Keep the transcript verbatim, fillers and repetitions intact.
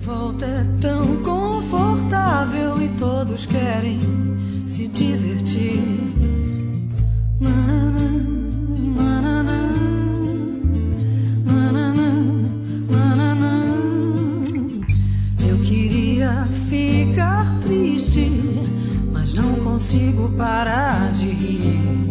volta é tão confortável e todos querem se divertir. Nananã, nananã, nananã, nananã. Eu queria ficar triste, mas não consigo parar de rir.